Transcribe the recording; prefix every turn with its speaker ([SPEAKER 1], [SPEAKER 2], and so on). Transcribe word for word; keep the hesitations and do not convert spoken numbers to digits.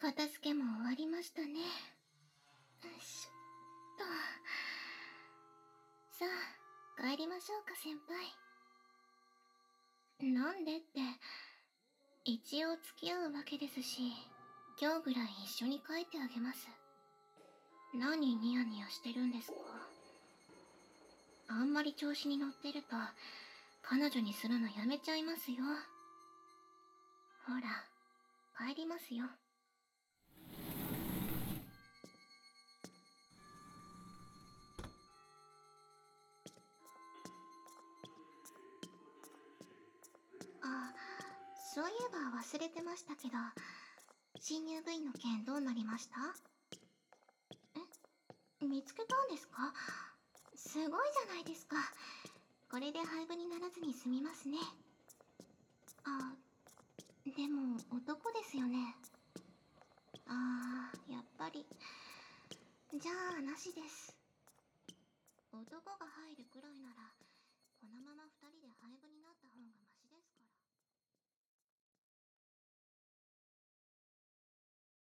[SPEAKER 1] 片付けも終わりましたね。よいしょっと。さあ、帰りましょうか、先輩。なんでって、一応付き合うわけですし、今日ぐらい一緒に帰ってあげます。何ニヤニヤしてるんですか？あんまり調子に乗ってると、彼女にするのやめちゃいますよ。ほら、帰りますよ。あ、そういえば忘れてましたけど、新入部員の件どうなりました？え、見つけたんですか？すごいじゃないですか。これで廃部にならずに済みますね。あ、でも男ですよね。あー、やっぱり。じゃあ、なしです。男が入るくらいなら、このまま二人で廃部になった方が